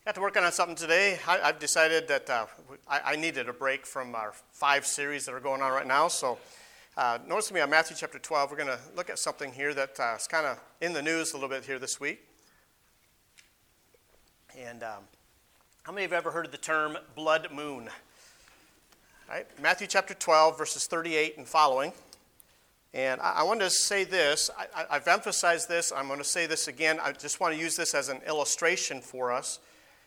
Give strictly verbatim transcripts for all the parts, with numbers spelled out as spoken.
Got to working on something today. I, I've decided that uh, I, I needed a break from our five series that are going on right now. So uh, notice with me on Matthew chapter twelve, we're going to look at something here that uh, is kind of in the news a little bit here this week. And um, how many have ever heard of the term blood moon? All right, Matthew chapter twelve, verses thirty-eight and following. And I, I want to say this. I, I, I've emphasized this. I'm going to say this again. I just want to use this as an illustration for us.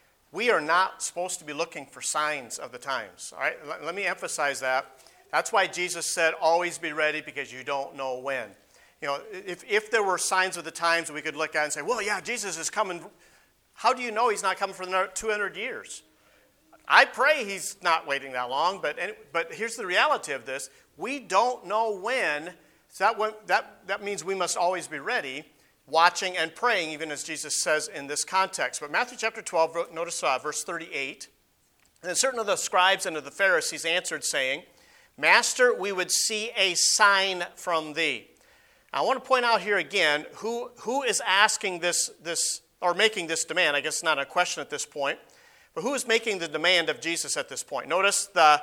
We are not supposed to be looking for signs of the times. All right, let, let me emphasize that. That's why Jesus said, always be ready because you don't know when. You know, if, if there were signs of the times we could look at and say, well, yeah, Jesus is coming. How do you know he's not coming for another two hundred years? I pray he's not waiting that long, but but here's the reality of this. We don't know when. So that, that, that means we must always be ready, watching and praying, even as Jesus says in this context. But Matthew chapter twelve, notice uh, verse thirty-eight. And certain of the scribes and of the Pharisees answered, saying, Master, we would see a sign from thee. Now, I want to point out here again, who, who is asking this, this, or making this demand? I guess it's not a question at this point. But who is making the demand of Jesus at this point? Notice the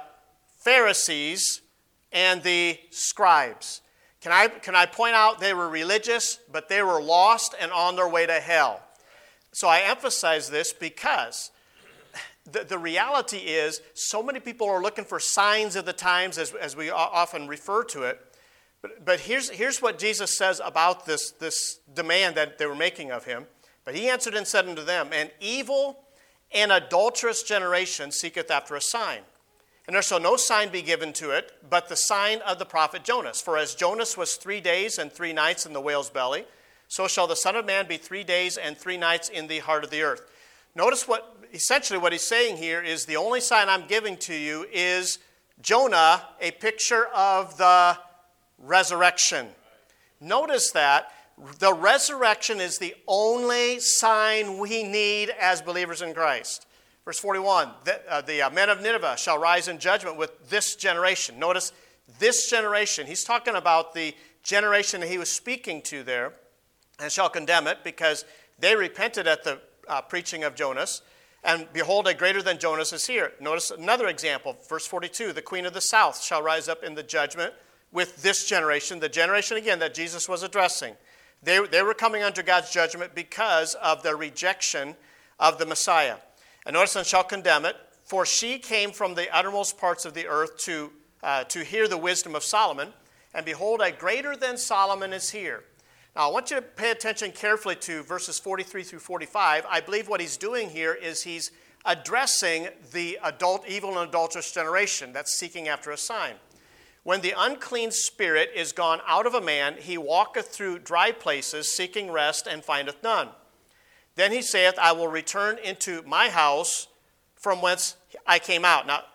Pharisees and the scribes. Can I, can I point out they were religious, but they were lost and on their way to hell? So I emphasize this because the, the reality is so many people are looking for signs of the times, as, as we often refer to it. But, but here's, here's what Jesus says about this, this demand that they were making of him. But he answered and said unto them, An evil and adulterous generation seeketh after a sign. And there shall no sign be given to it, but the sign of the prophet Jonas. For as Jonas was three days and three nights in the whale's belly, so shall the Son of Man be three days and three nights in the heart of the earth. Notice what, essentially what he's saying here is the only sign I'm giving to you is Jonah, a picture of the resurrection. Notice that the resurrection is the only sign we need as believers in Christ. Verse forty-one, the, uh, the uh, men of Nineveh shall rise in judgment with this generation. Notice this generation. He's talking about the generation that he was speaking to there, and shall condemn it because they repented at the uh, preaching of Jonas. And behold, a greater than Jonas is here. Notice another example. Verse forty-two, the queen of the south shall rise up in the judgment with this generation, the generation again that Jesus was addressing. They, they were coming under God's judgment because of their rejection of the Messiah. And notice, and shall condemn it, for she came from the uttermost parts of the earth to, uh, to hear the wisdom of Solomon. And behold, a greater than Solomon is here. Now, I want you to pay attention carefully to verses forty-three through forty-five. I believe what he's doing here is he's addressing the adult, evil and adulterous generation that's seeking after a sign. When the unclean spirit is gone out of a man, he walketh through dry places, seeking rest, and findeth none. Then he saith, I will return into my house from whence I came out. Now,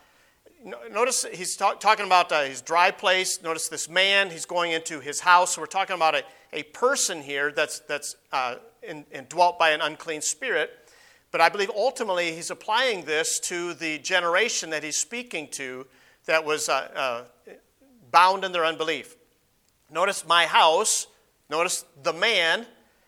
notice he's talk, talking about uh, his dry place. Notice this man, he's going into his house. So we're talking about a, a person here that's, that's uh, in, in dwelt by an unclean spirit. But I believe ultimately he's applying this to the generation that he's speaking to that was uh, uh, bound in their unbelief. Notice my house. Notice the man.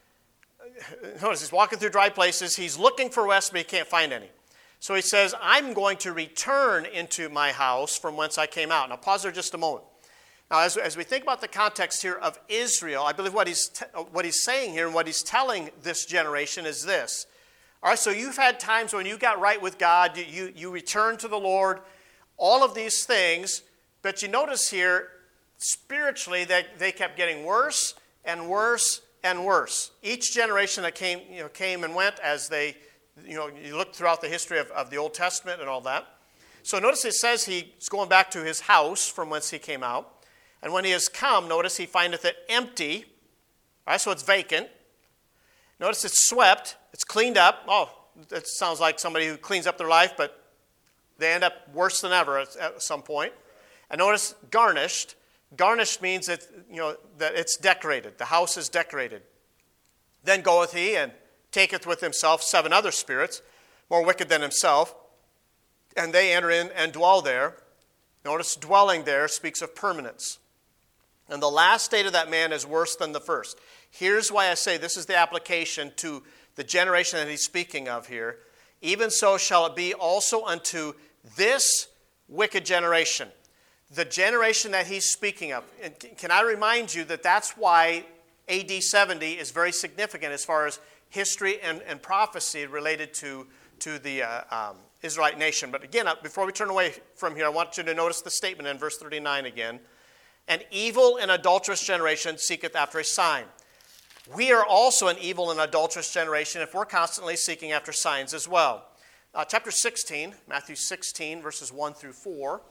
Notice he's walking through dry places. He's looking for rest, but he can't find any. So he says, I'm going to return into my house from whence I came out. Now pause there just a moment. Now as, as we think about the context here of Israel, I believe what he's, te- what he's saying here and what he's telling this generation is this. All right, so you've had times when you got right with God, you, you, you returned to the Lord, all of these things, but you notice here, spiritually, that they kept getting worse and worse and worse. Each generation that came, you know, came and went as they, you know, you look throughout the history of, of the Old Testament and all that. So notice it says he's going back to his house from whence he came out. And when he has come, notice he findeth it empty. All right, so it's vacant. Notice it's swept. It's cleaned up. Oh, that sounds like somebody who cleans up their life, but they end up worse than ever at, at some point. And notice garnished. Garnished means that, you know, that it's decorated. The house is decorated. Then goeth he and taketh with himself seven other spirits, more wicked than himself, and they enter in and dwell there. Notice dwelling there speaks of permanence. And the last state of that man is worse than the first. Here's why I say this is the application to the generation that he's speaking of here. even so shall it be also unto this wicked generation. The generation that he's speaking of. And can I remind you that that's why A D seventy is very significant as far as history and, and prophecy related to, to the uh, um, Israelite nation. But again, before we turn away from here, I want you to notice the statement in verse thirty-nine again. An evil and adulterous generation seeketh after a sign. We are also an evil and adulterous generation if we're constantly seeking after signs as well. Uh, chapter sixteen, Matthew sixteen, verses one through four.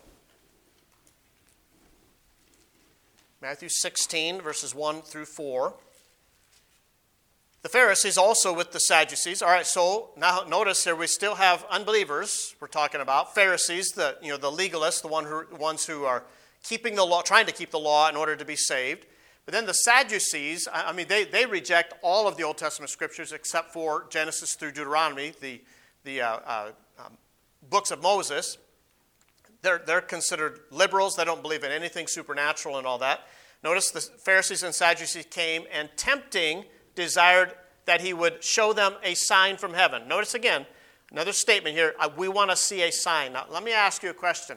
Matthew sixteen, verses one through four. The Pharisees also with the Sadducees. All right, so now notice here we still have unbelievers we're talking about. Pharisees, the, you know, the legalists, the one who, ones who are keeping the law, trying to keep the law in order to be saved. But then the Sadducees, I mean, they, they reject all of the Old Testament scriptures except for Genesis through Deuteronomy, the, the uh, uh, um, books of Moses. They're, they're considered liberals. They don't believe in anything supernatural and all that. Notice the Pharisees and Sadducees came and tempting desired that he would show them a sign from heaven. Notice again, another statement here. We want to see a sign. Now, let me ask you a question.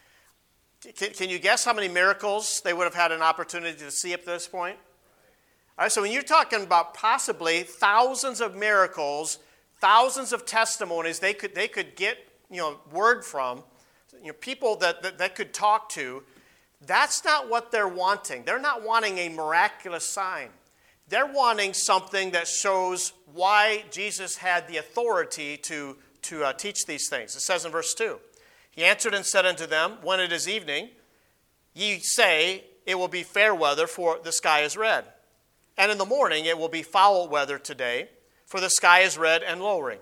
Can, can you guess how many miracles they would have had an opportunity to see up to this point? All right, so when you're talking about possibly thousands of miracles, thousands of testimonies they could they could get, you know, word from, you know, people that, that, that could talk to, that's not what they're wanting. They're not wanting a miraculous sign. They're wanting something that shows why Jesus had the authority to, to uh, teach these things. It says in verse two, he answered and said unto them, when it is evening, ye say, it will be fair weather, for the sky is red. And in the morning it will be foul weather today, for the sky is red and lowering.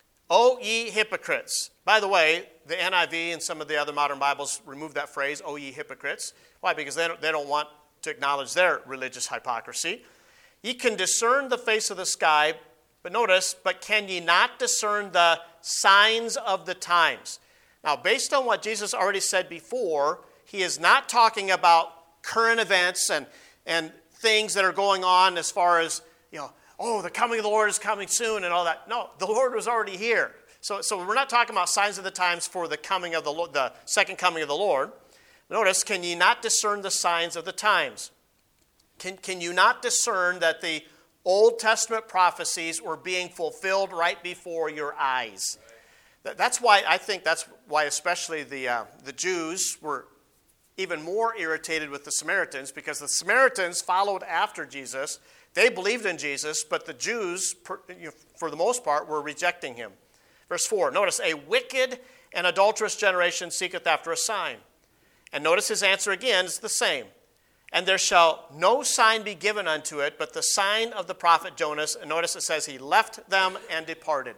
O ye hypocrites. By the way, the N I V and some of the other modern Bibles remove that phrase, O ye hypocrites. Why? Because they don't, they don't want to acknowledge their religious hypocrisy. Ye can discern the face of the sky, but notice, but can ye not discern the signs of the times? Now, based on what Jesus already said before, he is not talking about current events and, and things that are going on as far as, you know, oh, the coming of the Lord is coming soon and all that. No, the Lord was already here. So, so we're not talking about signs of the times for the coming of the Lord, the second coming of the Lord. Notice, can ye not discern the signs of the times? Can, can you not discern that the Old Testament prophecies were being fulfilled right before your eyes? That's why I think that's why especially the uh, the Jews were even more irritated with the Samaritans, because the Samaritans followed after Jesus. They believed in Jesus, but the Jews, for the most part, were rejecting him. Verse four, notice, a wicked and adulterous generation seeketh after a sign. And notice his answer again is the same. And there shall no sign be given unto it, but the sign of the prophet Jonas. And notice it says he left them and departed.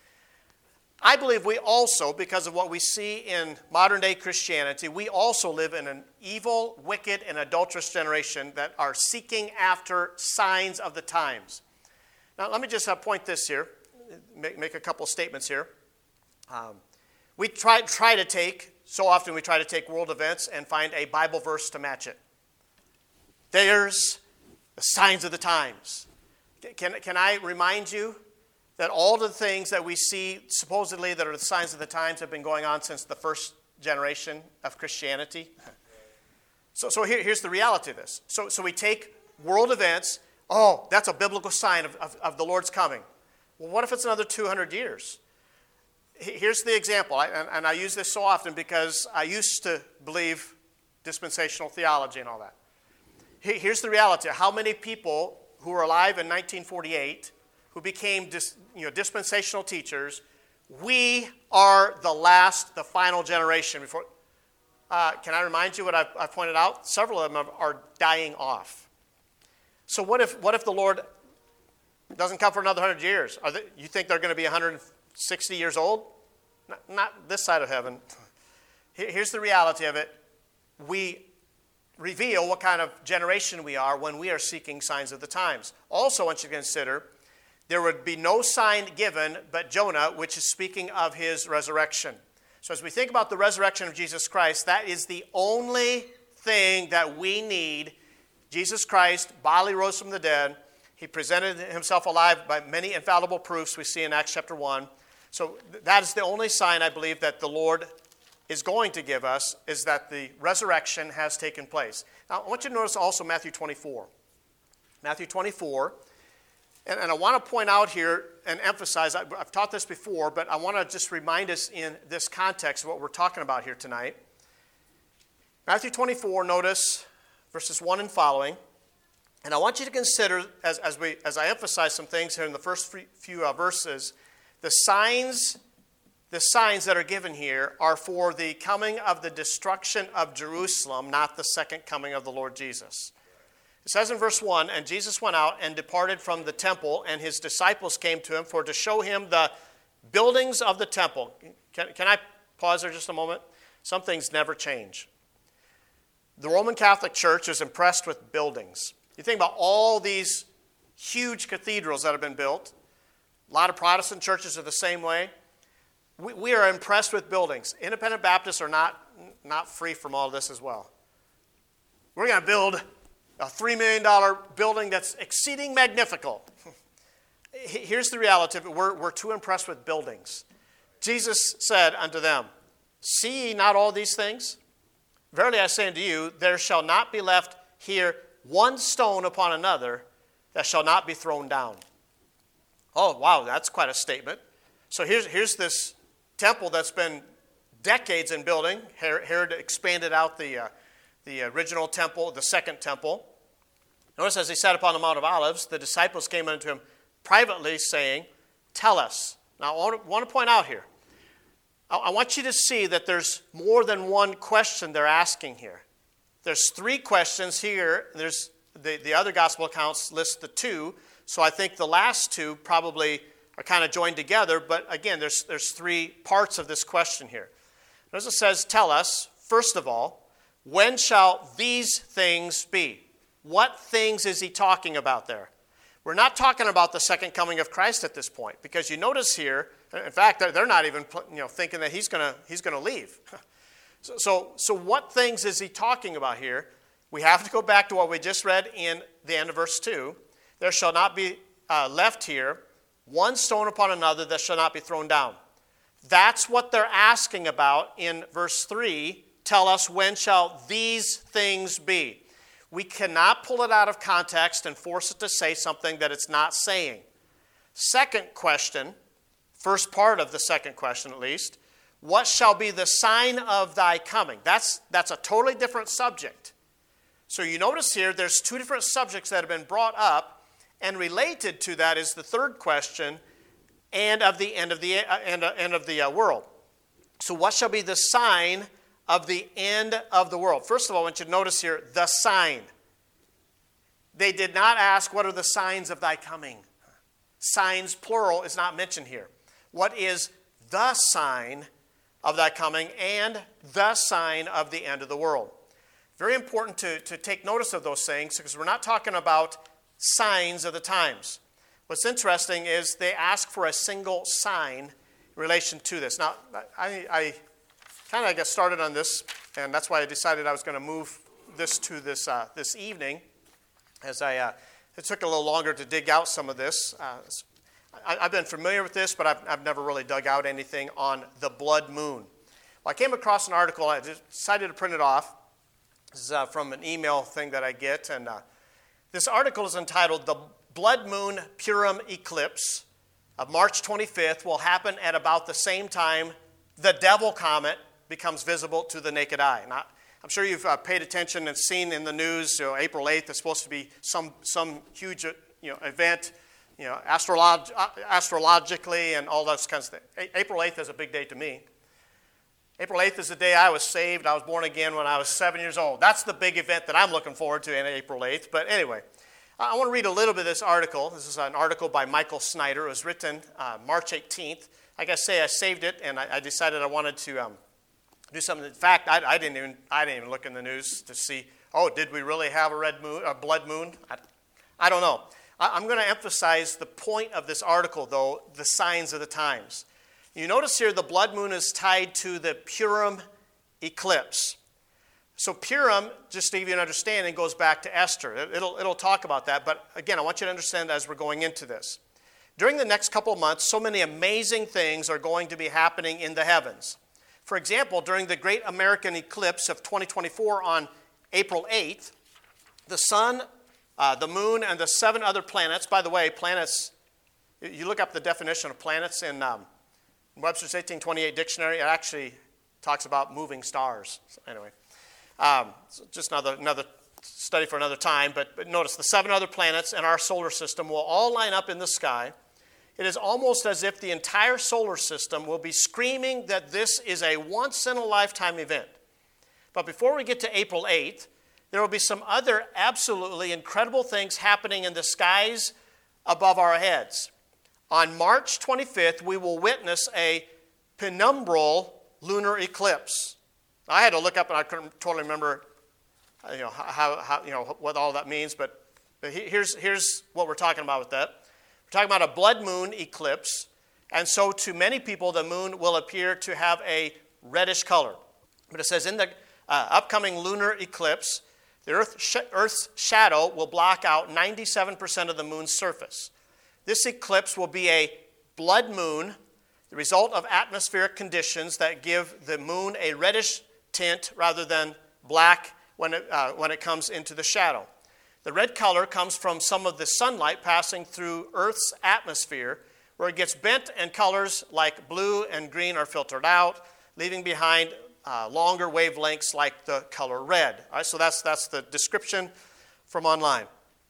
I believe we also, because of what we see in modern-day Christianity, we also live in an evil, wicked, and adulterous generation that are seeking after signs of the times. Now, let me just uh, point this here, make, make a couple statements here. Um, we try, try to take, so often we try to take world events and find a Bible verse to match it. There's the signs of the times. Can, can I remind you that all the things that we see supposedly that are the signs of the times have been going on since the first generation of Christianity? So, so here, here's the reality of this. So, so we take world events. Oh, that's a biblical sign of, of, of the Lord's coming. Well, what if it's another two hundred years? Here's the example, I, and, and I use this so often because I used to believe dispensational theology and all that. Here's the reality. How many people who were alive in nineteen forty-eight who became dis, you know, dispensational teachers, we are the last, the final generation. Before, uh, can I remind you what I've, I've pointed out? Several of them are, are dying off. So what if what if the Lord doesn't come for another one hundred years? Are they, you think they're going to be one hundred sixty years old? Not, not this side of heaven. Here's the reality of it. We reveal what kind of generation we are when we are seeking signs of the times. Also, I want you to consider, there would be no sign given but Jonah, which is speaking of his resurrection. So as we think about the resurrection of Jesus Christ, that is the only thing that we need. Jesus Christ bodily rose from the dead. He presented himself alive by many infallible proofs we see in Acts chapter one. So th- that is the only sign, I believe, that the Lord is going to give us, is that the resurrection has taken place. Now, I want you to notice also Matthew twenty-four. Matthew twenty-four, and, and I want to point out here and emphasize, I, I've taught this before, but I want to just remind us in this context of what we're talking about here tonight. Matthew twenty-four, notice verses one and following. And I want you to consider, as, as, we, as I emphasize some things here in the first few uh, verses, the signs The signs that are given here are for the coming of the destruction of Jerusalem, not the second coming of the Lord Jesus. It says in verse one, and Jesus went out and departed from the temple, and his disciples came to him for to show him the buildings of the temple. Can, can I pause there just a moment? Some things never change. The Roman Catholic Church is impressed with buildings. You think about all these huge cathedrals that have been built. A lot of Protestant churches are the same way. We, we are impressed with buildings. Independent Baptists are not, not free from all this as well. We're going to build a three million dollars building that's exceeding magnifical. Here's the reality of it. We're, we're too impressed with buildings. Jesus said unto them, see ye not all these things? Verily I say unto you, there shall not be left here one stone upon another that shall not be thrown down. Oh, wow, that's quite a statement. So here's, here's this temple that's been decades in building. Herod expanded out the, uh, the original temple, the second temple. Notice as he sat upon the Mount of Olives, the disciples came unto him privately saying, tell us. Now I want to point out here, I want you to see that there's more than one question they're asking here. There's three questions here. There's the, the other gospel accounts list the two, so I think the last two probably are kind of joined together, but again, there's, there's three parts of this question here. Notice it says, tell us, first of all, when shall these things be? What things is he talking about there? We're not talking about the second coming of Christ at this point, because you notice here, in fact, they're not even you know, thinking that he's going to he's going to leave. So, so, so what things is he talking about here? We have to go back to what we just read in the end of verse two. There shall not be uh, left here one stone upon another that shall not be thrown down. That's what they're asking about in verse three. Tell us, when shall these things be? We cannot pull it out of context and force it to say something that it's not saying. Second question, first part of the second question at least, what shall be the sign of thy coming? That's, that's a totally different subject. So you notice here there's two different subjects that have been brought up, and related to that is the third question, and of the end of the, uh, end, uh, end of the uh, world. So what shall be the sign of the end of the world? First of all, I want you to notice here, the sign. They did not ask, what are the signs of thy coming? Signs, plural, is not mentioned here. What is the sign of thy coming and the sign of the end of the world? Very important to, to take notice of those things, because we're not talking about signs of the times. What's interesting is they ask for a single sign in relation to this. Now, I, I kind of got started on this, and that's why I decided I was going to move this to this uh, this evening, as I uh, it took a little longer to dig out some of this. Uh, I, I've been familiar with this, but I've, I've never really dug out anything on the blood moon. Well, I came across an article. I decided to print it off. This is uh, from an email thing that I get, and uh, this article is entitled, "The Blood Moon Purim Eclipse of March twenty-fifth will happen at about the same time the Devil Comet becomes visible to the naked eye." Now, I'm sure you've uh, paid attention and seen in the news, you know, April eighth is supposed to be some some huge you know, event, you know, astrolog- astrologically and all those kinds of things. A- April eighth is a big day to me. April eighth is the day I was saved. I was born again when I was seven years old. That's the big event that I'm looking forward to in April eighth. But anyway, I want to read a little bit of this article. This is an article by Michael Snyder. It was written uh, March eighteenth. Like I say, I saved it, and I, I decided I wanted to um, do something. In fact, I, I didn't even I didn't even look in the news to see, oh, did we really have a red moon, a blood moon? I, I don't know. I, I'm going to emphasize the point of this article, though, the signs of the times. You notice here the blood moon is tied to the Purim eclipse. So Purim, just to give you an understanding, goes back to Esther. It, it'll, it'll talk about that. But again, I want you to understand as we're going into this. During the next couple of months, so many amazing things are going to be happening in the heavens. For example, during the Great American Eclipse of twenty twenty-four on April eighth, the sun, uh, the moon, and the seven other planets, by the way, planets, you look up the definition of planets in um, Webster's eighteen twenty-eight dictionary, it actually talks about moving stars. So anyway, um, so just another, another study for another time, but, but notice the seven other planets in our solar system will all line up in the sky. It is almost as if the entire solar system will be screaming that this is a once-in-a-lifetime event. But before we get to April eighth, there will be some other absolutely incredible things happening in the skies above our heads. On March twenty-fifth, we will witness a penumbral lunar eclipse. I had to look up, and I couldn't totally remember, you know, how, how you know what all that means. But here's here's what we're talking about with that. We're talking about a blood moon eclipse, and so to many people, the moon will appear to have a reddish color. But it says in the uh, upcoming lunar eclipse, the Earth sh- Earth's shadow will block out ninety-seven percent of the moon's surface. This eclipse will be a blood moon, the result of atmospheric conditions that give the moon a reddish tint rather than black when it, uh, when it comes into the shadow. The red color comes from some of the sunlight passing through Earth's atmosphere, where it gets bent and colors like blue and green are filtered out, leaving behind uh, longer wavelengths like the color red. All right, so that's, that's the description from online.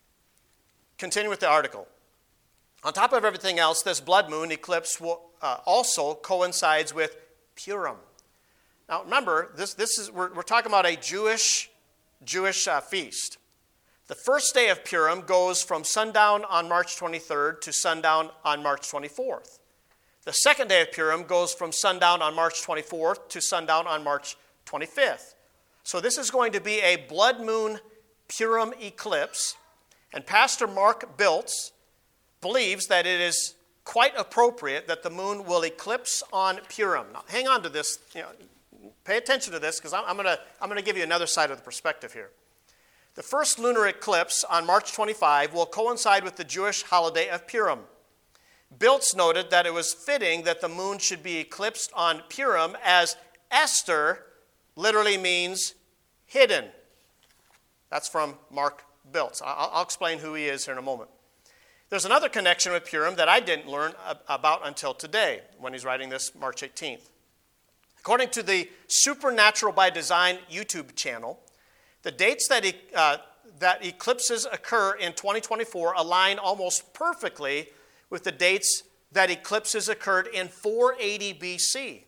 Continue with the article. On top of everything else, this blood moon eclipse will, uh, also coincides with Purim. Now remember, this, this is, we're, we're talking about a Jewish, Jewish uh, feast. The first day of Purim goes from sundown on March twenty-third to sundown on March twenty-fourth. The second day of Purim goes from sundown on March twenty-fourth to sundown on March twenty-fifth. So this is going to be a blood moon Purim eclipse, and Pastor Mark Biltz believes that it is quite appropriate that the moon will eclipse on Purim. Now, hang on to this, you know, pay attention to this, because I'm, I'm going to I'm going to give you another side of the perspective here. The first lunar eclipse on March twenty-fifth will coincide with the Jewish holiday of Purim. Biltz noted that it was fitting that the moon should be eclipsed on Purim, as Esther literally means hidden. That's from Mark Biltz. I'll, I'll explain who he is here in a moment. There's another connection with Purim that I didn't learn about until today, when he's writing this March eighteenth. According to the Supernatural by Design YouTube channel, the dates that, e- uh, that eclipses occur in twenty twenty-four align almost perfectly with the dates that eclipses occurred in four eighty B C.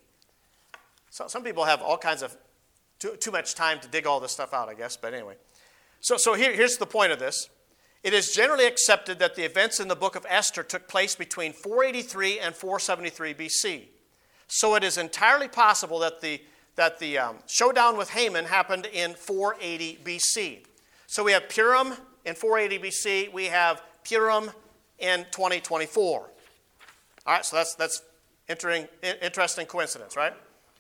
So some people have all kinds of too, too much time to dig all this stuff out, I guess, but anyway. So, so here, here's the point of this. It is generally accepted that the events in the book of Esther took place between four eighty-three and four seventy-three B C. So it is entirely possible that the that the um, showdown with Haman happened in four eighty B C. So we have Purim in four eighty B C. We have Purim in twenty twenty-four. All right, so that's that's interesting, interesting coincidence, right?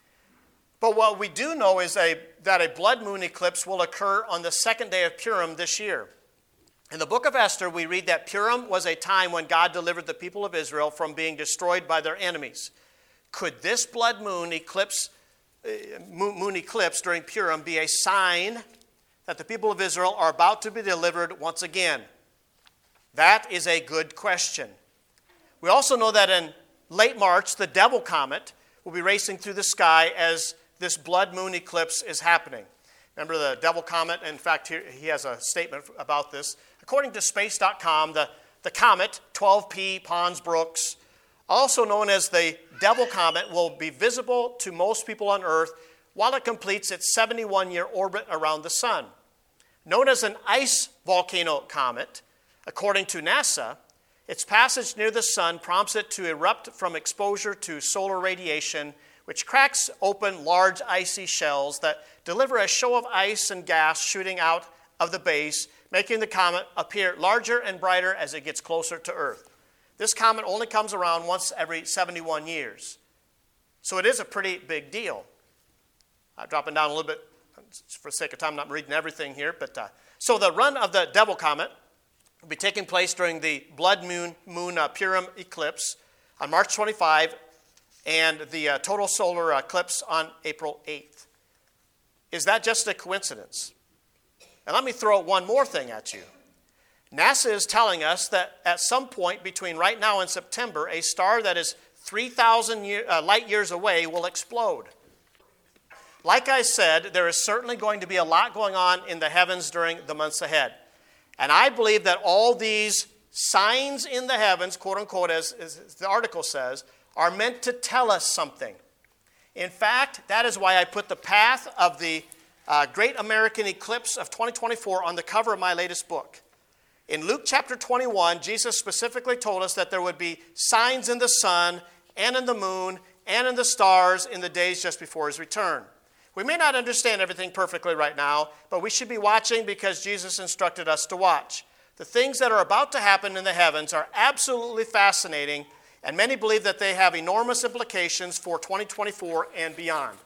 But what we do know is a, that a blood moon eclipse will occur on the second day of Purim this year. In the book of Esther, we read that Purim was a time when God delivered the people of Israel from being destroyed by their enemies. Could this blood moon eclipse moon eclipse during Purim be a sign that the people of Israel are about to be delivered once again? That is a good question. We also know that in late March, the Devil Comet will be racing through the sky as this blood moon eclipse is happening. Remember the Devil Comet? In fact, here, he has a statement about this. According to space dot com, the, the comet, twelve P Pons Brooks, also known as the Devil Comet, will be visible to most people on Earth while it completes its seventy-one-year orbit around the sun. Known as an ice volcano comet, according to NASA, its passage near the sun prompts it to erupt from exposure to solar radiation, which cracks open large icy shells that deliver a show of ice and gas shooting out of the base, making the comet appear larger and brighter as it gets closer to Earth. This comet only comes around once every seventy-one years. So it is a pretty big deal. I'm dropping down a little bit for the sake of time, I'm not reading everything here. But uh, so the run of the Devil Comet will be taking place during the blood moon, moon uh, Purim eclipse on March twenty-fifth and the uh, total solar eclipse on April eighth. Is that just a coincidence? And let me throw one more thing at you. NASA is telling us that at some point between right now and September, a star that is three thousand year, uh, light years away will explode. Like I said, there is certainly going to be a lot going on in the heavens during the months ahead. And I believe that all these signs in the heavens, quote unquote, as, as the article says, are meant to tell us something. In fact, that is why I put the path of the uh, Great American Eclipse of twenty twenty-four on the cover of my latest book. In Luke chapter twenty-one, Jesus specifically told us that there would be signs in the sun and in the moon and in the stars in the days just before his return. We may not understand everything perfectly right now, but we should be watching because Jesus instructed us to watch. The things that are about to happen in the heavens are absolutely fascinating, and many believe that they have enormous implications for twenty twenty-four and beyond.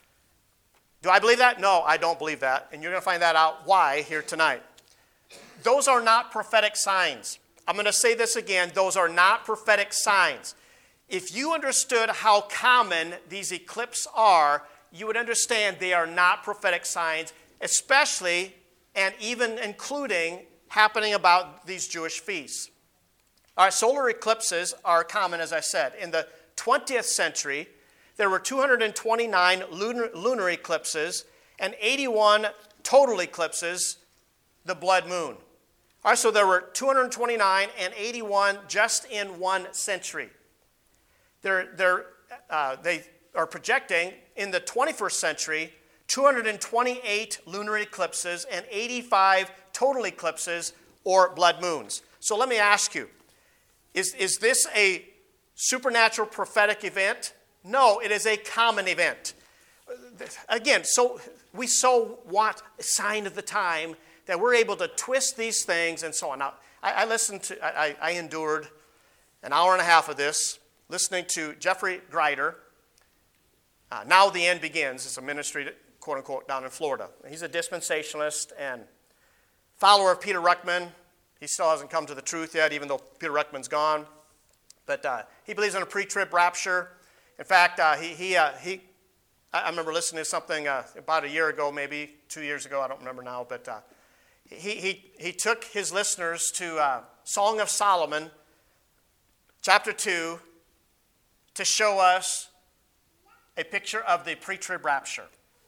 Do I believe that? No, I don't believe that, and you're going to find that out why here tonight. Those are not prophetic signs. I'm going to say this again. Those are not prophetic signs. If you understood how common these eclipses are, you would understand they are not prophetic signs, especially and even including happening about these Jewish feasts. All right, solar eclipses are common, as I said. In the twentieth century, there were two hundred twenty-nine lunar, lunar eclipses and eighty-one total eclipses, the blood moon. All right, so there were two hundred twenty-nine and eighty-one just in one century. They're, they're, uh, they are projecting in the twenty-first century two hundred twenty-eight lunar eclipses and eighty-five total eclipses or blood moons. So let me ask you, is, is this a supernatural prophetic event? No, it is a common event. Again, so we so want a sign of the time that we're able to twist these things and so on. Now, I, I listened to, I, I endured an hour and a half of this, listening to Jeffrey Grider. Uh, Now the End Begins. It's a ministry, quote unquote, down in Florida. He's a dispensationalist and follower of Peter Ruckman. He still hasn't come to the truth yet, even though Peter Ruckman's gone. But uh, he believes in a pre-trib rapture. In fact, uh, he, he, uh, he, I remember listening to something uh, about a year ago, maybe two years ago, I don't remember now, but uh, he, he, he took his listeners to uh, Song of Solomon, chapter two, to show us a picture of the pre-trib rapture.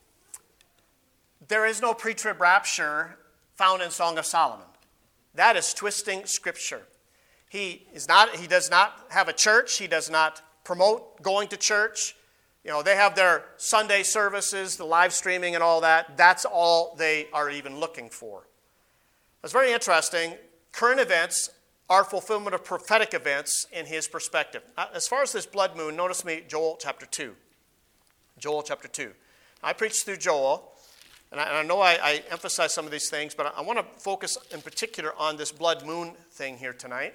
There is no pre-trib rapture found in Song of Solomon. That is twisting Scripture. He is not. He does not have a church. He does not promote going to church. You know, they have their Sunday services, the live streaming and all that. That's all they are even looking for. It's very interesting. Current events are fulfillment of prophetic events in his perspective. As far as this blood moon, notice me Joel chapter two. Joel chapter two. I preached through Joel, and I, and I know I, I emphasize some of these things, but I, I want to focus in particular on this blood moon thing here tonight.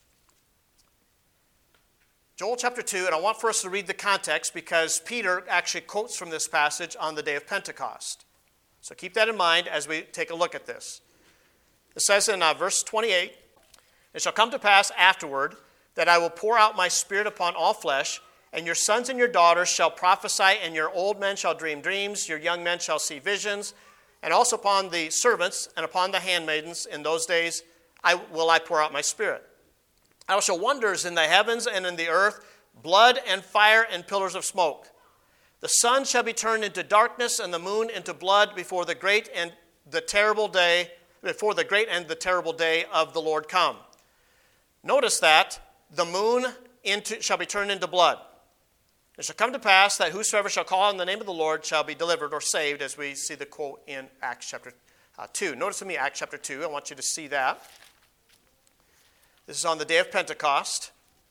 Joel chapter two, and I want for us to read the context because Peter actually quotes from this passage on the day of Pentecost. So keep that in mind as we take a look at this. It says in uh, verse twenty-eight, "It shall come to pass afterward that I will pour out my spirit upon all flesh, and your sons and your daughters shall prophesy, and your old men shall dream dreams, your young men shall see visions, and also upon the servants and upon the handmaidens in those days I will I pour out my spirit. I will show wonders in the heavens and in the earth, blood and fire and pillars of smoke. The sun shall be turned into darkness and the moon into blood before the great and the terrible day, before the great and the terrible day of the Lord come." Notice that the moon into, shall be turned into blood. "It shall come to pass that whosoever shall call on the name of the Lord shall be delivered," or saved, as we see the quote in Acts chapter uh, two. Notice with me Acts chapter two. I want you to see that. This is on the day of Pentecost.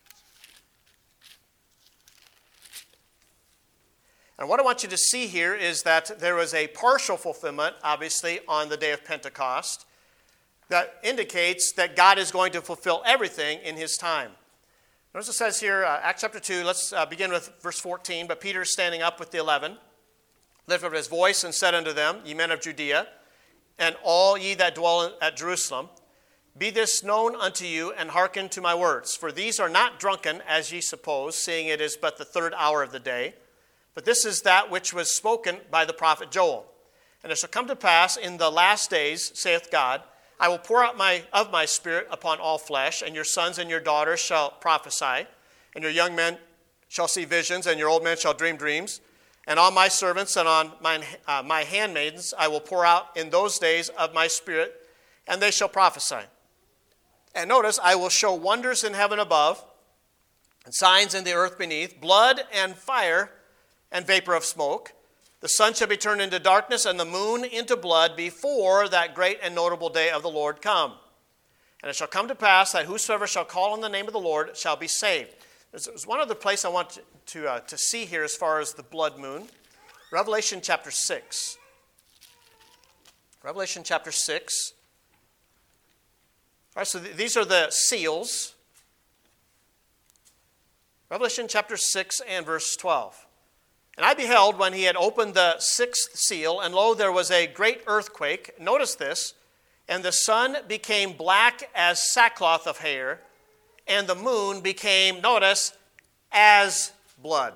And what I want you to see here is that there was a partial fulfillment, obviously, on the day of Pentecost that indicates that God is going to fulfill everything in his time. Notice it says here, uh, Acts chapter two, let's uh, begin with verse fourteen. "But Peter, standing up with the eleven, lifted up his voice and said unto them, Ye men of Judea, and all ye that dwell at Jerusalem, Be this known unto you, and hearken to my words. For these are not drunken, as ye suppose, seeing it is but the third hour of the day. But this is that which was spoken by the prophet Joel. And it shall come to pass in the last days, saith God, I will pour out my of my spirit upon all flesh, and your sons and your daughters shall prophesy, and your young men shall see visions, and your old men shall dream dreams. And on my servants and on my, uh, my handmaidens I will pour out in those days of my spirit, and they shall prophesy. And notice, I will show wonders in heaven above, and signs in the earth beneath, blood and fire and vapor of smoke. The sun shall be turned into darkness, and the moon into blood, before that great and notable day of the Lord come. And it shall come to pass that whosoever shall call on the name of the Lord shall be saved. There's one other place I want to, to, uh, to see here as far as the blood moon. Revelation chapter six. Revelation chapter six. All right, so th- these are the seals. Revelation chapter six and verse twelve. And I beheld when he had opened the sixth seal, and lo, there was a great earthquake. Notice this. And the sun became black as sackcloth of hair, and the moon became, notice, as blood.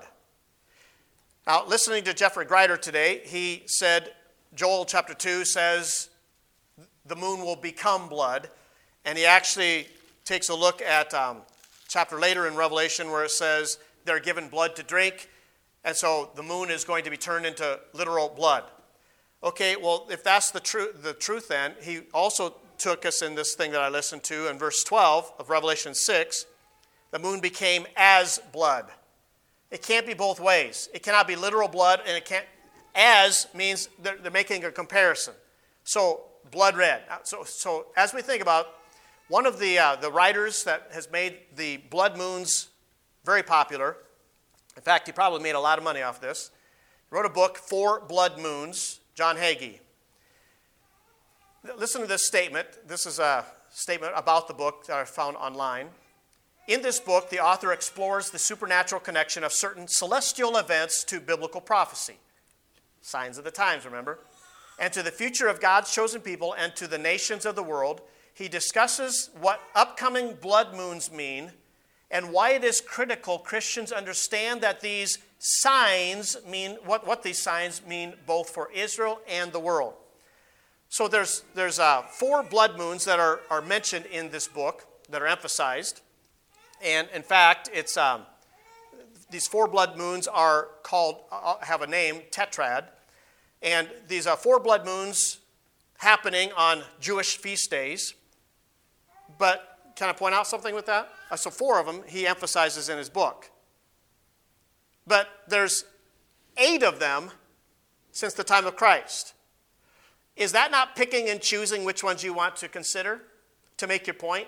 Now, listening to Jeffrey Grider today, he said, Joel chapter two says the moon will become blood. And he actually takes a look at um, chapter later in Revelation where it says they're given blood to drink. And so the moon is going to be turned into literal blood. Okay, well, if that's the, tru- the truth then, he also took us in this thing that I listened to in verse twelve of Revelation six. The moon became as blood. It can't be both ways. It cannot be literal blood, and it can't. As means they're, they're making a comparison. So blood red. So, so as we think about one of the uh, the writers that has made the blood moons very popular. In fact, he probably made a lot of money off this. He wrote a book, Four Blood Moons, John Hagee. Listen to this statement. This is a statement about the book that I found online. In this book, the author explores the supernatural connection of certain celestial events to biblical prophecy. Signs of the times, remember? And to the future of God's chosen people and to the nations of the world. He discusses what upcoming blood moons mean and why it is critical Christians understand that these signs mean, what, what these signs mean both for Israel and the world. So there's, there's uh, four blood moons that are, are mentioned in this book that are emphasized. And in fact, it's um, these four blood moons are called, uh, have a name, tetrad. And these are four blood moons happening on Jewish feast days. But can I point out something with that? Uh, so four of them he emphasizes in his book. But there's eight of them since the time of Christ. Is that not picking and choosing which ones you want to consider to make your point?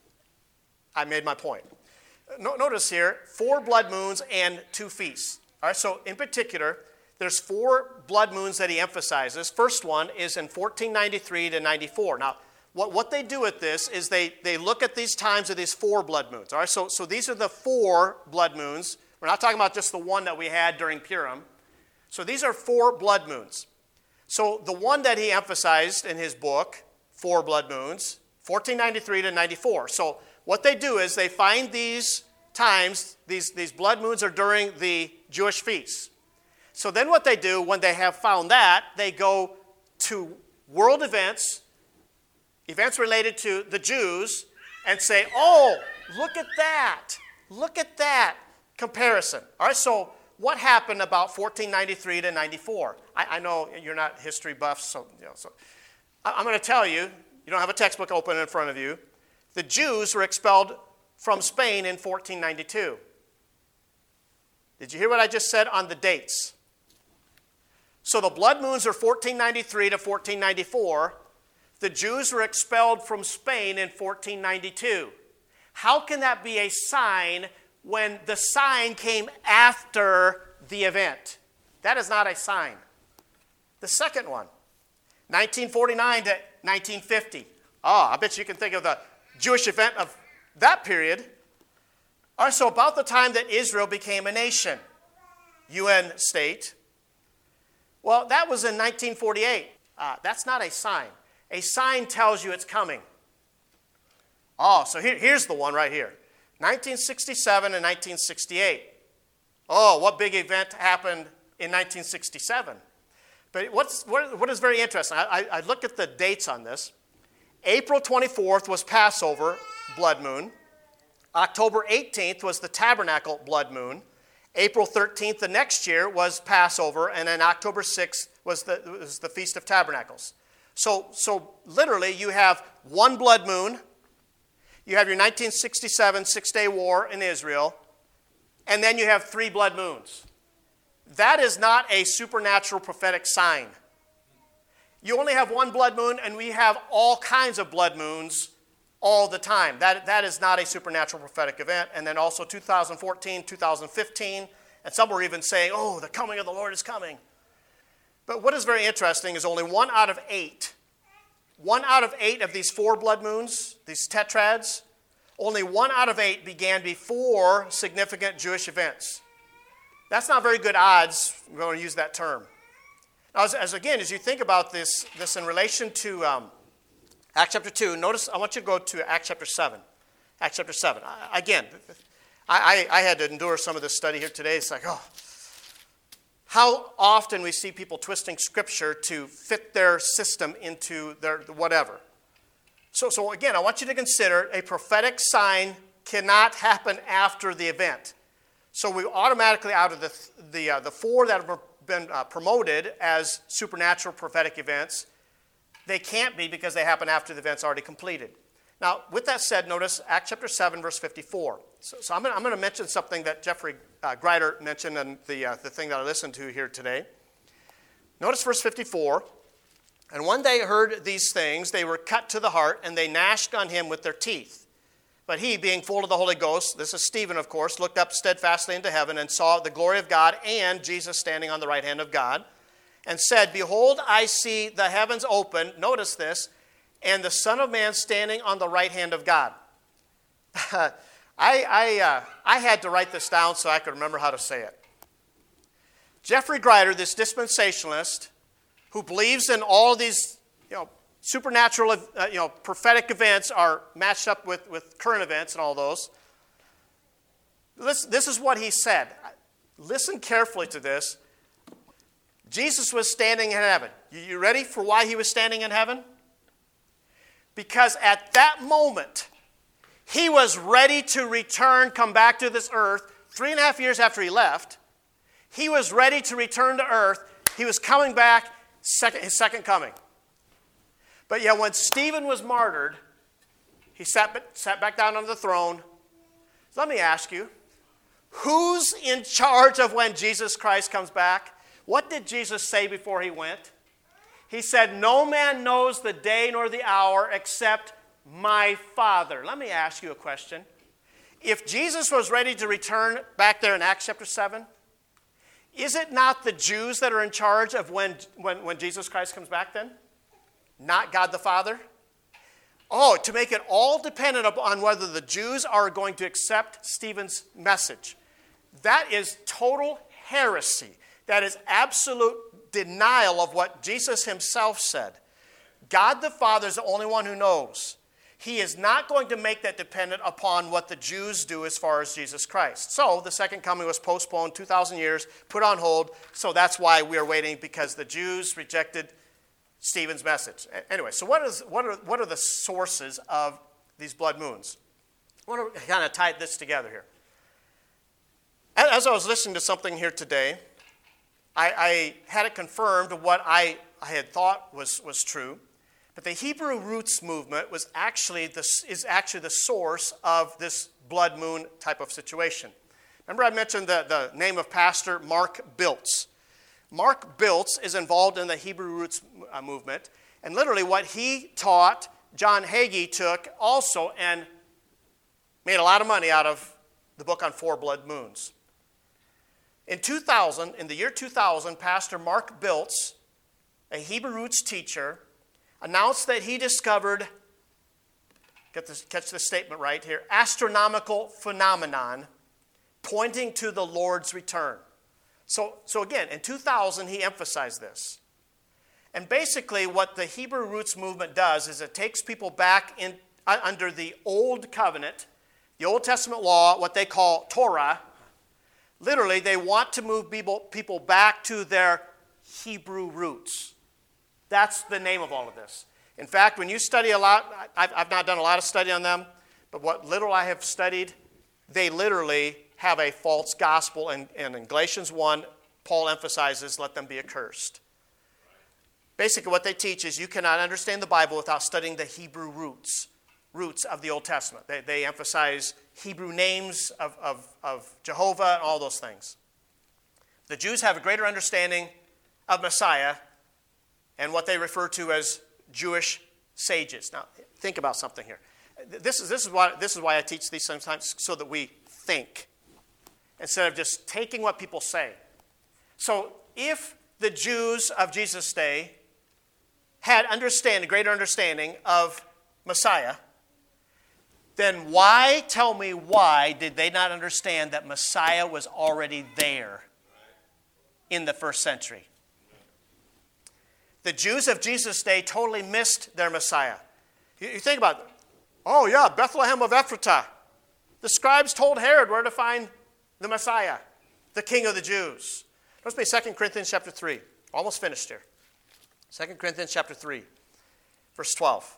I made my point. No, notice here, four blood moons and two feasts. All right, so in particular, there's four blood moons that he emphasizes. First one is in fourteen ninety-three to ninety-four. Now, what, what they do with this is they, they look at these times of these four blood moons. All right, so, so these are the four blood moons. We're not talking about just the one that we had during Purim. So these are four blood moons. So the one that he emphasized in his book, Four Blood Moons, fourteen ninety-three to ninety-four. So what they do is they find these times, these, these blood moons are during the Jewish feasts. So then what they do, when they have found that, they go to world events, events related to the Jews, and say, oh, look at that. Look at that comparison. All right, so what happened about fourteen ninety-three to ninety-four? I, I know you're not history buffs, so, you know, so I, I'm going to tell you, you don't have a textbook open in front of you. The Jews were expelled from Spain in fourteen ninety-two. Did you hear what I just said on the dates? So the blood moons are fourteen ninety-three to fourteen ninety-four. The Jews were expelled from Spain in fourteen ninety-two. How can that be a sign when the sign came after the event? That is not a sign. The second one, nineteen forty-nine to nineteen fifty. Oh, I bet you can think of the Jewish event of that period. All right, so about the time that Israel became a nation, U N state. Well, that was in nineteen forty-eight. Uh, that's not a sign. A sign tells you it's coming. Oh, so here, here's the one right here. nineteen sixty-seven and nineteen sixty-eight. Oh, what big event happened in nineteen sixty-seven? But what's, what, what is very interesting, I, I, I looked at the dates on this. April twenty-fourth was Passover, blood moon. October eighteenth was the Tabernacle blood moon. April thirteenth the next year was Passover, and then October sixth was the, was the Feast of Tabernacles. So, so literally you have one blood moon, you have your nineteen sixty-seven Six-Day War in Israel, and then you have three blood moons. That is not a supernatural prophetic sign. You only have one blood moon, and we have all kinds of blood moons all the time. That, that is not a supernatural prophetic event. And then also two thousand fourteen, two thousand fifteen, and some were even saying, oh, the coming of the Lord is coming. But what is very interesting is only one out of eight, one out of eight of these four blood moons, these tetrads, only one out of eight began before significant Jewish events. That's not very good odds. We're going to use that term. Now, as, as again, as you think about this, this in relation to um, Acts chapter two, notice, I want you to go to Acts chapter seven. Acts chapter seven. I, again, I, I, I had to endure some of this study here today. It's like, oh, how often we see people twisting Scripture to fit their system into their whatever. So, so again, I want you to consider a prophetic sign cannot happen after the event. So we automatically, out of the the, uh, the four that have been uh, promoted as supernatural prophetic events, they can't be because they happen after the event's already completed. Now, with that said, notice Acts chapter seven, verse fifty-four. So, so I'm going to mention something that Jeffrey uh, Greider mentioned in the, uh, the thing that I listened to here today. Notice verse fifty-four. And when they heard these things, they were cut to the heart, and they gnashed on him with their teeth. But he, being full of the Holy Ghost, this is Stephen, of course, looked up steadfastly into heaven and saw the glory of God and Jesus standing on the right hand of God, and said, Behold, I see the heavens open, notice this, and the Son of Man standing on the right hand of God. I, I, uh, I had to write this down so I could remember how to say it. Jeffrey Greider, this dispensationalist, who believes in all these, you know, supernatural, uh, you know, prophetic events are matched up with, with current events and all those. This, this is what he said. Listen carefully to this. Jesus was standing in heaven. You, you ready for why he was standing in heaven? Because at that moment, he was ready to return, come back to this earth. Three and a half years after he left, he was ready to return to earth. He was coming back, second, his second coming. But yet when Stephen was martyred, he sat, sat back down on the throne. So let me ask you, who's in charge of when Jesus Christ comes back? What did Jesus say before he went? He said, no man knows the day nor the hour except my Father. Let me ask you a question. If Jesus was ready to return back there in Acts chapter seven, is it not the Jews that are in charge of when, when, when Jesus Christ comes back then? Not God the Father? Oh, to make it all dependent upon whether the Jews are going to accept Stephen's message. That is total heresy. That is absolute denial of what Jesus himself said. God the Father is the only one who knows. He is not going to make that dependent upon what the Jews do as far as Jesus Christ. So the second coming was postponed two thousand years, put on hold. So that's why we are waiting, because the Jews rejected Stephen's message. Anyway, so what is what are what are the sources of these blood moons? I want to kind of tie this together here. As I was listening to something here today, I, I had it confirmed what I, I had thought was, was true. But the Hebrew roots movement was actually the, is actually the source of this blood moon type of situation. Remember I mentioned the, the name of Pastor Mark Biltz. Mark Biltz is involved in the Hebrew roots movement, and literally what he taught, John Hagee took also and made a lot of money out of the book on four blood moons. In two thousand, in the year two thousand, Pastor Mark Biltz, a Hebrew roots teacher, announced that he discovered, get this, catch this statement right here, astronomical phenomenon pointing to the Lord's return. So, so again, in two thousand, he emphasized this. And basically what the Hebrew roots movement does is it takes people back in uh, under the Old Covenant, the Old Testament law, what they call Torah. Literally, they want to move people, people back to their Hebrew roots. That's the name of all of this. In fact, when you study a lot, I've, I've not done a lot of study on them, but what little I have studied, they literally have a false gospel. And, and in Galatians one, Paul emphasizes, let them be accursed. Basically, what they teach is you cannot understand the Bible without studying the Hebrew roots, roots of the Old Testament. They, they emphasize Hebrew names of, of, of Jehovah and all those things. The Jews have a greater understanding of Messiah and what they refer to as Jewish sages. Now, think about something here. This is, this is, why, this is why I teach these sometimes, so that we think instead of just taking what people say. So if the Jews of Jesus' day had understand, a greater understanding of Messiah, then why, tell me why, did they not understand that Messiah was already there in the first century? The Jews of Jesus' day totally missed their Messiah. You, you think about it. Oh yeah, Bethlehem of Ephratah. The scribes told Herod where to find the Messiah, the King of the Jews. Let's be Second Corinthians chapter three. Almost finished here. Second Corinthians chapter three, verse twelve.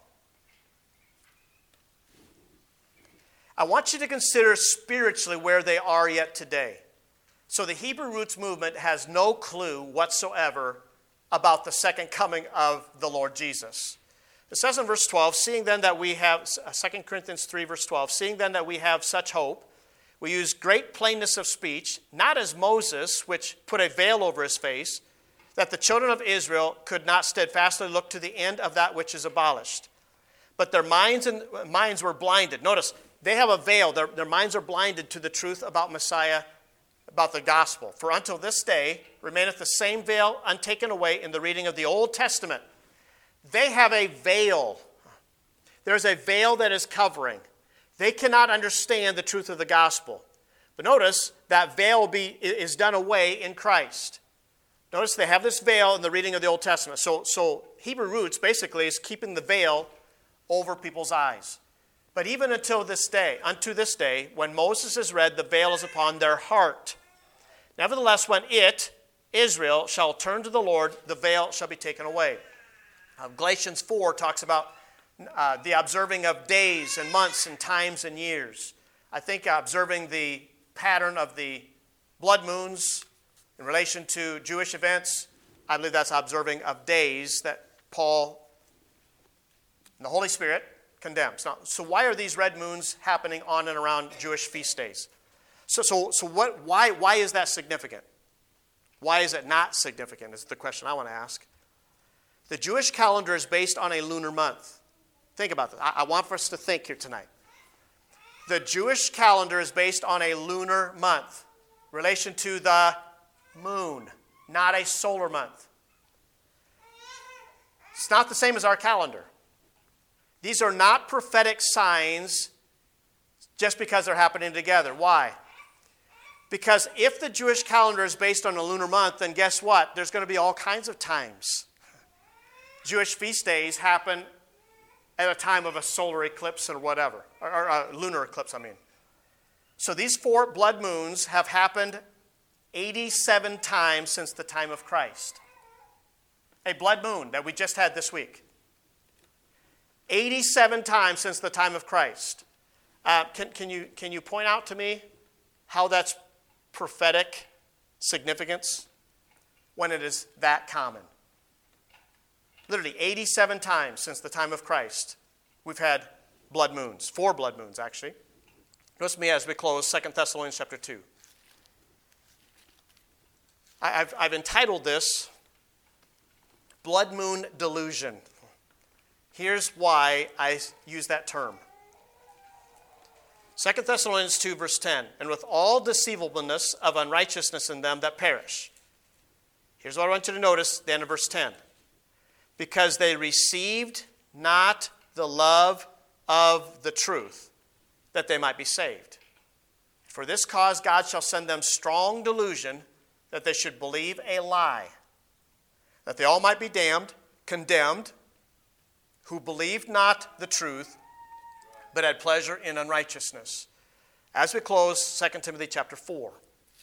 I want you to consider spiritually where they are yet today. So the Hebrew roots movement has no clue whatsoever about the second coming of the Lord Jesus. It says in verse twelve, seeing then that we have, Second Corinthians three, verse twelve, seeing then that we have such hope, we use great plainness of speech, not as Moses, which put a veil over his face, that the children of Israel could not steadfastly look to the end of that which is abolished. But their minds and minds were blinded. Notice, they have a veil. Their, their minds are blinded to the truth about Messiah, about the gospel. For until this day remaineth the same veil untaken away in the reading of the Old Testament. They have a veil. There's a veil that is covering. They cannot understand the truth of the gospel. But notice that veil be, is done away in Christ. Notice they have this veil in the reading of the Old Testament. So, so Hebrew roots basically is keeping the veil over people's eyes. But even until this day, unto this day, when Moses is read, the veil is upon their heart. Nevertheless, when it, Israel, shall turn to the Lord, the veil shall be taken away. Uh, Galatians four talks about uh, the observing of days and months and times and years. I think observing the pattern of the blood moons in relation to Jewish events, I believe that's observing of days that Paul and the Holy Spirit condemns. Now, so why are these red moons happening on and around Jewish feast days? So, so, so what? Why, why is that significant? Why is it not significant is the question I want to ask. The Jewish calendar is based on a lunar month. Think about that. I, I want for us to think here tonight. The Jewish calendar is based on a lunar month, in relation to the moon, not a solar month. It's not the same as our calendar. These are not prophetic signs just because they're happening together. Why? Because if the Jewish calendar is based on a lunar month, then guess what? There's going to be all kinds of times. Jewish feast days happen at a time of a solar eclipse or whatever, or, or a lunar eclipse, I mean. So these four blood moons have happened eighty-seven times since the time of Christ. A blood moon that we just had this week. eighty-seven times since the time of Christ. Uh, can, can, you, can you point out to me how that's prophetic significance when it is that common? Literally eighty-seven times since the time of Christ, we've had blood moons. Four blood moons, actually. Notice me as we close Second Thessalonians chapter two. I, I've, I've entitled this Blood Moon Delusion. Here's why I use that term. Second Thessalonians two, verse ten. And with all deceivableness of unrighteousness in them that perish. Here's what I want you to notice, the end of verse ten. Because they received not the love of the truth, that they might be saved. For this cause God shall send them strong delusion, that they should believe a lie, that they all might be damned, condemned, who believed not the truth, but had pleasure in unrighteousness. As we close, Second Timothy chapter four.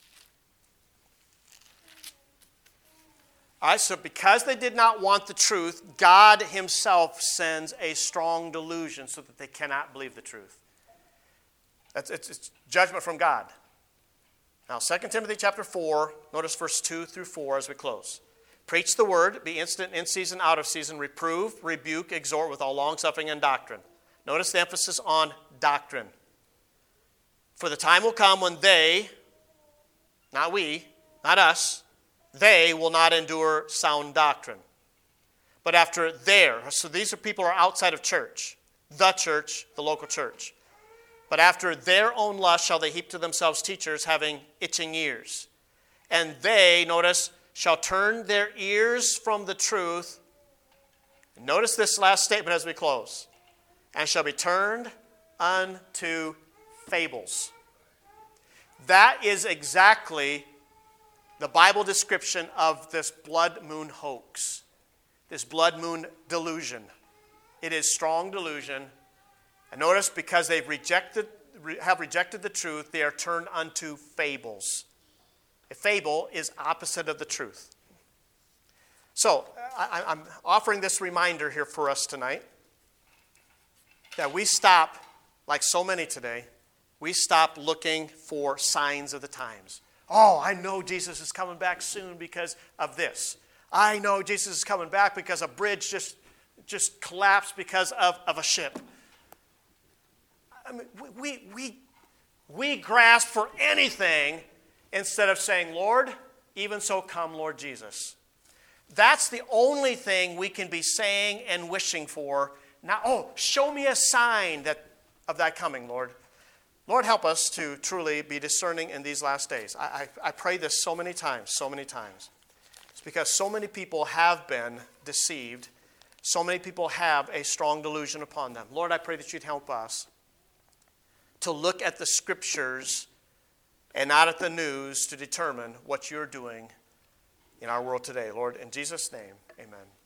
All right, so because they did not want the truth, God himself sends a strong delusion so that they cannot believe the truth. That's, it's, it's judgment from God. Now, Second Timothy chapter four, notice verse two through four as we close. Preach the word, be instant in season, out of season, reprove, rebuke, exhort with all longsuffering and doctrine. Notice the emphasis on doctrine. For the time will come when they, not we, not us, they will not endure sound doctrine. But after their, so these are people who are outside of church, the church, the local church. But after their own lust shall they heap to themselves teachers having itching ears. And they, notice, shall turn their ears from the truth. Notice this last statement as we close. And shall be turned unto fables. That is exactly the Bible description of this blood moon hoax, this blood moon delusion. It is strong delusion. And notice, because they've rejected, have rejected the truth, they are turned unto fables. A fable is opposite of the truth. So, I, I'm offering this reminder here for us tonight that we stop, like so many today, we stop looking for signs of the times. Oh, I know Jesus is coming back soon because of this. I know Jesus is coming back because a bridge just, just collapsed because of, of a ship. I mean, we, we, we grasp for anything instead of saying, Lord, even so come, Lord Jesus. That's the only thing we can be saying and wishing for. Now, oh, show me a sign that, of that coming, Lord. Lord, help us to truly be discerning in these last days. I, I, I pray this so many times, so many times. It's because so many people have been deceived. So many people have a strong delusion upon them. Lord, I pray that you'd help us to look at the Scriptures and not at the news to determine what you're doing in our world today. Lord, in Jesus' name, amen.